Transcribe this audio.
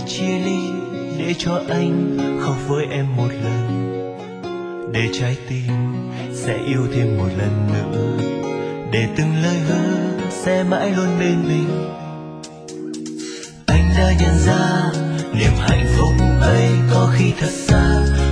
chia ly, để cho anh khóc với em một lần, để trái tim sẽ yêu thêm một lần nữa, để từng lời hứa sẽ mãi luôn bên mình. Anh đã nhận ra niềm hạnh phúc ấy có khi thật xa,